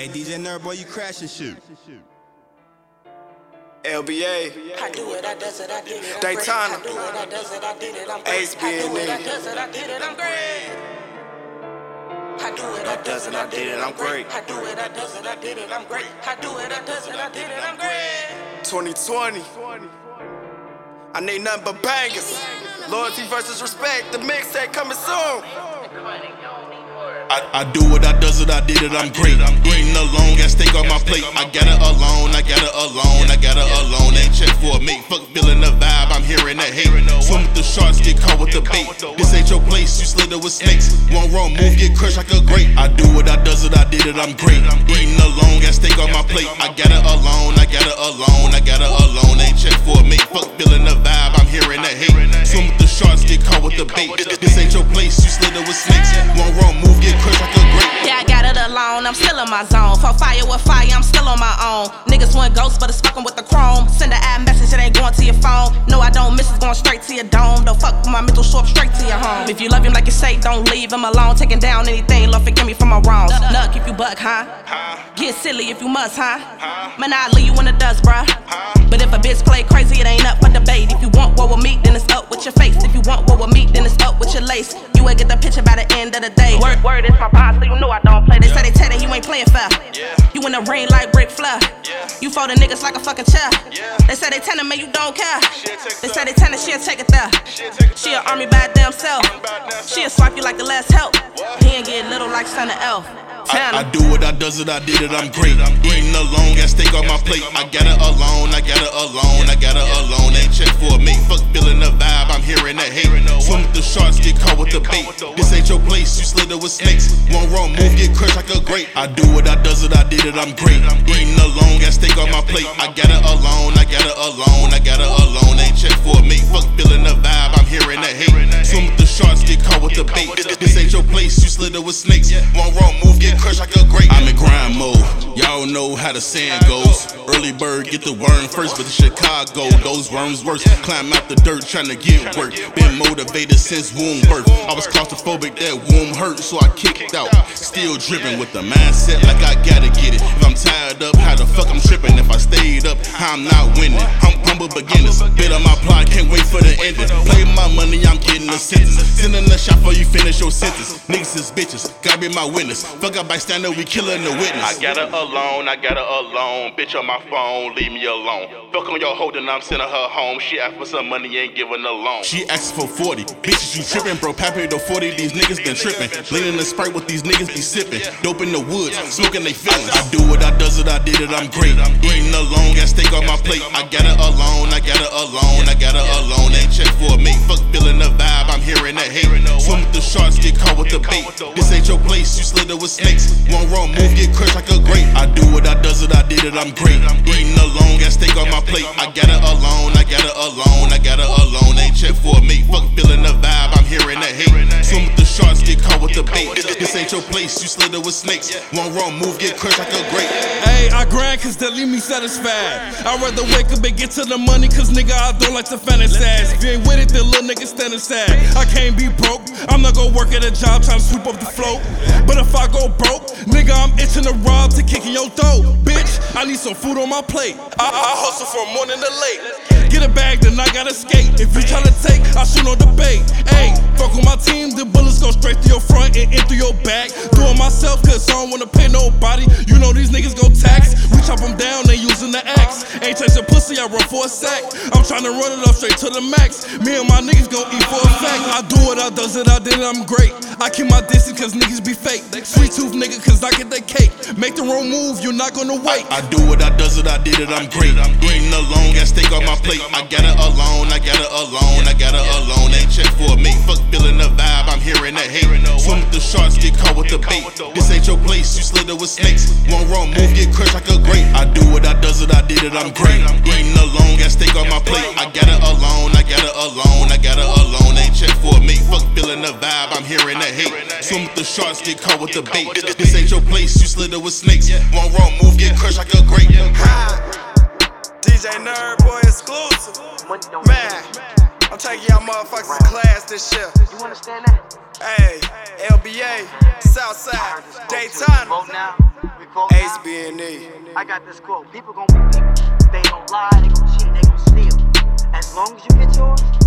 Hey, DJ Nerd, boy, you crash and shoot. LBA, I do it, I does it, I did it. Daytona, I do it, I does it, I did it. I'm Ace great. I do it, I BNA. does it, I did it. I'm great. I do it, I does it, I did it. I'm great. I do it, I does it, I did it. I'm great. I do it, I does it, I did it. I'm great. 2020. I need nothing but bangers. Loyalty versus respect. The mixtape coming soon. I do it, I does it, I did it, I'm great. Eating alone, got steak on my plate. I got it alone, I got it alone, I got it alone. Ain't check for a mate, fuck feeling the vibe, I'm hearing that hate. Swim with the sharks, get caught with the bait. This ain't your place, you slither with snakes. One wrong move, get crushed like a grape. I do it, I does it, I did it, I'm great. Eating alone, got steak on my plate. I got it alone, I got it alone, I got it alone. Ain't check for a mate, fuck feeling the vibe, I'm hearing that hate. Swim with the sharks, get caught with the bait. This ain't your place, you slither with snakes. One wrong move, get crushed like a grape. Yeah, I got it alone, I'm still in my zone. For fire with fire, I'm still on my own. Niggas want ghosts, but it's fucking with the chrome. Send an ad message, it ain't going to your phone. No, I don't miss, it's going straight to your dome. Don't fuck with my mental, show up straight to your home. If you love him like you say, don't leave him alone. Taking down anything, Lord forgive me for my wrongs. Nuck if you buck, huh? Get silly if you must, huh? Man, I'll leave you in the dust, bruh. But if a bitch play crazy, it ain't up for debate. If you want war with me, then it's up with your face. If you want war with me, then it's up with your lace. You will get the picture by the end of the day. Word is my boss, so you know I don't play. They say they tell you ain't playing fair. You in the rain like Ric Flair. You folding niggas like a fucking chair. They say they tellin' me you don't care. They say they tellin' she'll take it there. She an army by damn self. She'll swipe you like the last help. He ain't get little like Son of Elf. I do it, I does it, I did it, I'm great. Eating alone, got steak on my plate. I got it alone, I got it alone, I got it alone. Ain't check for a mate, fuck feeling the vibe, I'm hearing that hate. Swim with the sharks, get caught with the bait. This ain't your place, you slither with snakes. One wrong move, get crushed like a grape. I do it, I does it, I did it, I'm great. Eating alone, got steak on my plate. I got it alone, I got it alone, I got it alone. Ain't check for a mate, fuck feeling the vibe, I'm hearing that hate. Swim with the sharks, get caught with the bait. This ain't your place, you slither with snakes. One wrong move, get crushed like a grape. I'm in grind mode, y'all know how the saying goes. Early bird get the worm first, but in Chicago, those worms worse. Climb out the dirt trying to get work. Been motivated since womb birth. I was claustrophobic, that womb hurt, so I kicked out. Still dripping with the mindset like I gotta get it. If I'm tired up, how the fuck I'm tripping? If I stayed up, how I'm not winning. I'm humble beginners, bit on my plot, can't wait for the ending. Play my money, I'm getting a sentence. Sending a shot for you finish your sentence. Niggas is bitches, gotta be my witness. Fuck up bystander, we killing the witness. I got it alone, I got it alone. Bitch on my phone, leave me alone. Fuck on your hoe, then I'm sending her home. She asked for some money, ain't giving a loan. She asked for 40. Bitches, you tripping, bro. Pappy to 40, these niggas been tripping. Leaning the Sprite with these niggas be sipping. Dope in the woods, smoking they feelings. I do it, I does it, I did it, I'm great. Eating alone, got steak on my plate. I got it alone, I got it alone, I got it alone. Ain't check for a mate, fuck feeling the vibe, I'm hearing that hate. Swim with the sharks, get caught with the bait. This ain't your place, you slither with snakes. One wrong move, get crushed like a grape. I do it, I does it, I did it, I'm great. Eating alone, got steak on my plate. I got it alone, I got it alone, I got it alone. Ain't check for a mate, fuck feeling the vibe, I'm hearing that hate. Swim with the sharks, get caught with the bait. This ain't your place, you slither with snakes. One wrong move, get crushed like a grape. Hey, I grind cause they leave me satisfied. I'd rather wake up and get to the money cause nigga I don't like to fantasize. If you ain't with it, then little nigga stand aside. I can't be broke, I'm not gonna work at a job trying to sweep up the float. But if I go broke, nigga I'm itching to rob to kick in your door. Bitch, I need some food on my plate. I hustle from morning to late. Get a bag, then I gotta skate. If you tryna take, I shoot no debate. Ayy, fuck with my team, the bullets go straight through your front and in through your back. Do it myself cause I don't wanna pay nobody. You know these niggas go tax. We chop them down, they using the axe. Ain't chasing pussy, I run for a sack. I'm tryna run it up straight to the max. Me and my niggas gon' eat for a fact. I do it, I does it, I did it, I'm great. I keep my distance cause niggas be fake. Sweet tooth nigga cause I get that cake. Make the wrong move, you're not gonna wait. I do it, I does it, I did it, I'm great. Eating alone, got steak on my plate. I got it alone, I got it alone, I got it alone. Ain't check for a mate, fuck feeling the vibe, I'm hearing that hate. Swim with the sharks, get caught with the bait. This ain't your place, you slither with snakes. One wrong move, get crushed like a grape. I do it, I does it, I did it, I'm great. Eating alone, got steak on my plate. I got it alone, I got it alone, I got it alone. Ain't check for a mate, fuck feeling the vibe, I'm hearing that hate. Swim with the sharks, get caught with the bait. This ain't your place, you slither with snakes. One wrong move, get crushed like a grape. DJ Nerd, boy, exclusive. Man, I'm taking y'all motherfuckers to class this year. You understand that? Hey, LBA, Southside, Daytona. Vote now. quote Ace now? B&E. I got this quote. People gon' be people. They gon' lie, they gon' cheat, they gon' steal. As long as you get yours,